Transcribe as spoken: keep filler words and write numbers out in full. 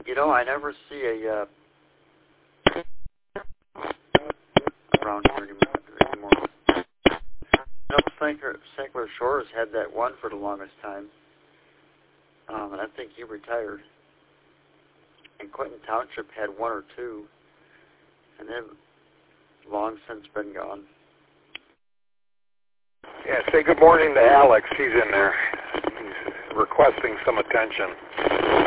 You know, I never see a uh, around here anymore. No, Saint Clair Shores had that one for the longest time, um, and I think he retired. And Clinton Township had one or two, and they've long since been gone. Yeah, say good morning to Alex. He's in there. He's requesting some attention.